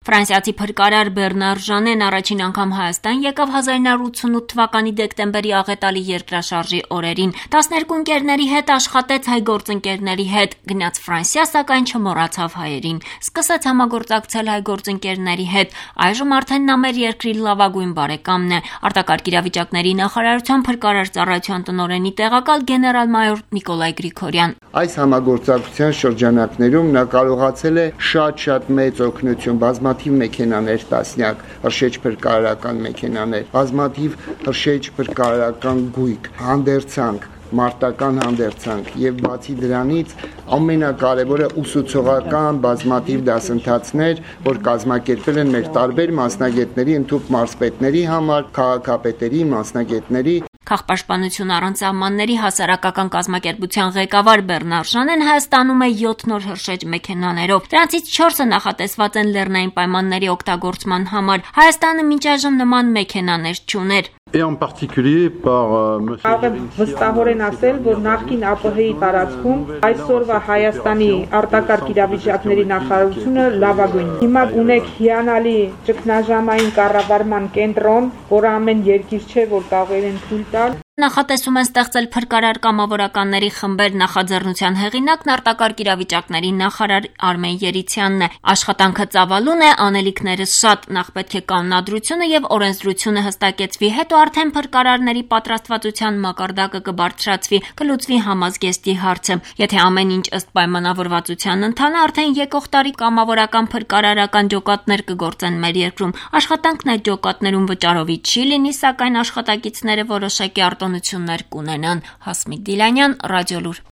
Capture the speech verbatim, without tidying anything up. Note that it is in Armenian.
Ֆրանսիացի փրկարար Բեռնար Ժանեն առաջին անգամ Հայաստան եկավ հազար նույնսուն ութ թվականի դեկտեմբերի աղետալի երկրաշարժի օրերին։ տասներկու ընկերների հետ աշխատեց հայ գործընկերների հետ, գնաց Ֆրանսիա, սակայն չմոռացավ հայերին։ Սկսեց համագործակցել հայ գործընկերների հետ։ Այժմ արդեն նա մեր երկրի լավագույն բարեկամն է։ Արտակարգ իրավիճակների նախարարության փրկարար ծառայության տնօրենի տեղակալ գեներալ-մայոր Նիկոլայ Գրիգորյան։ Այս համագործակցության շրջանակներում նա կարողացել է շատ-շատ մեծ օգնություն, բազմաթիվ մեքենաներ, տասնյակ հրշեջ փրկարարական մեքենաներ, բազմաթիվ հրշեջ փրկարարական գույք, հանդերձանք, մարտական հանդերձանք եւ բացի դրանից ամենակարևորը ուսուցողական բազմաթիվ դասընթացներ, որ կազմակերպել են մեր տարբեր մասնագետների, ընդհանուր մարզպետների համար, քաղաքապետերի, մասնագետների։ Քաղաքապաշտպանություն առանց սահմանների հասարակական կազմակերպության ղեկավար Բեռնար Ժանեն Հայաստանում է յոթ նոր հրշեջ մեքենաներով։ Դրանցից չորսը նախատեսված են լեռնային պայմանների օգտագործման համար։ Հայաստանը մինչ այժմ նման մեքենաներ չուներ։ Et en particulier par Կարող եմ վստահորեն ասել, որ նախկին ԱՊՀ-ի տարածքում այսօրվա Հայաստանի արտակարգ իրավիճակների նախարարությունը լավագույնն է։ Հիմա ունեք հիանալի ճգնաժամային կառավարման կենտրոն, որը ամեն երկիր չէ, որ կարող են թույլ տալ։ Նախատեսում են ստեղծել փրկարար կամավորականների խմբեր, նախաձեռնության հեղինակն արտակարգ իրավիճակների նախարար Արմեն Երիցյանն է։ Աշխատանքը ծավալուն է, անելիքները շատ, նախ պետք է կանոնադրությունը եւ օրենսդրությունը հստակեցվի, հետո արդեն փրկարարների պատրաստվածության մակարդակը կբարձրացվի, կլուծվի համազգեստի հարցը։ Եթե ամեն ինչ ըստ պայմանավորվածության ընթանա, արդեն եկող տարի կամավորական փրկարարական ջոկատներ կգործեն մեր երկրում։ Աշխատանքն այդ ջոկատներում վճարովի չի լինի, սակայն աշխատակիցները որոշակի արտոնություններ կունենան։ Հասմիկ Դիլանյան, Ռադիոլուր։